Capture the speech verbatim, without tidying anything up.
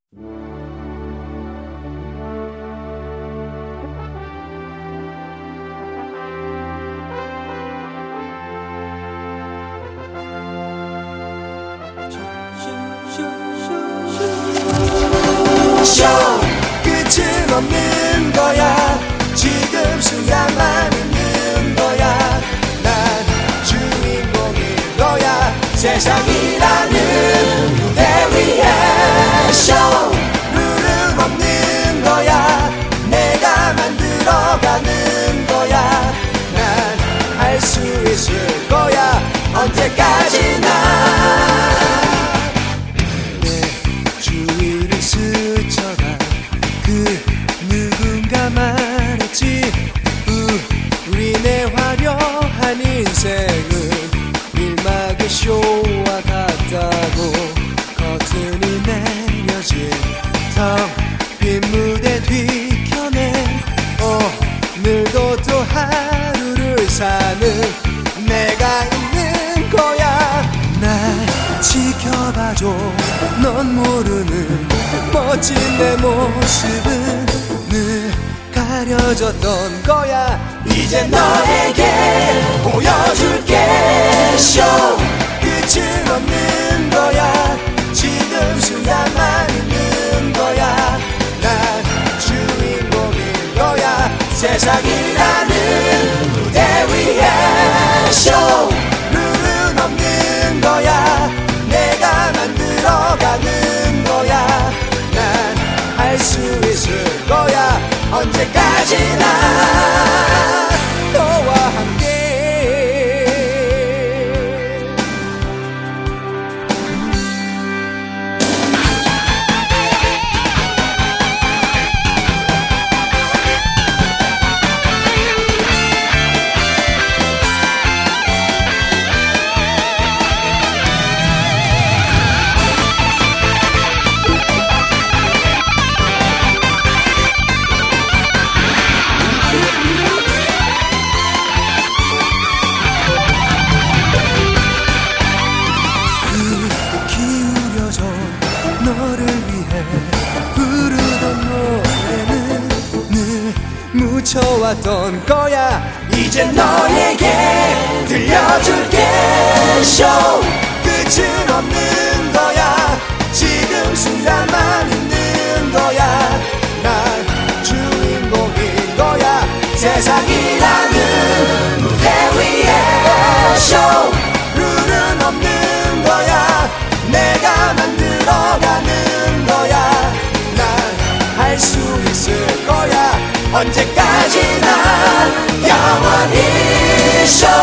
쇼 끝은 없는 거야. 지금 순간만 있는 거야. 난 주인공인 거야. 세상이라는 무대 위에 쇼 룰은 없는 거야. 내가 만들어가는 거야. 난 할 수 있을 거야. 언제까지나 그 누군가 말했지. 우리네 화려한 인생은 일막의 쇼와 같다고. 커튼이 내려진 텅 빈 무대 뒤편에 오늘도 또 하루를 사는 내가 있는 거야. 날 지켜봐줘. 넌 모르는 멋진 내 모습은 늘 가려졌던 거야. 이제 너에게 보여줄게. 쇼 끝은 없는 거야. 지금 순간만 있는 거야. 난 주인공인 거야. 세상이라는 무대 위에 쇼 룰은 없는 거야. 내가 만들어가는 거야. 난 할 수 있을 거야. 언제까지나 너와 함께. 너를 위해 부르던 노래는 늘 묻혀왔던 거야. 이제 너에게 들려줄게. 쇼 끝은 없는 거야. 지금 순간만 있는 거야. 난 주인공인 거야. 세상이라는 무대 위에 쇼 룰은 없는 거야. 내가 만들어가는 거야. 난 할 수 있을 거야. 언제까지나 영원히 쇼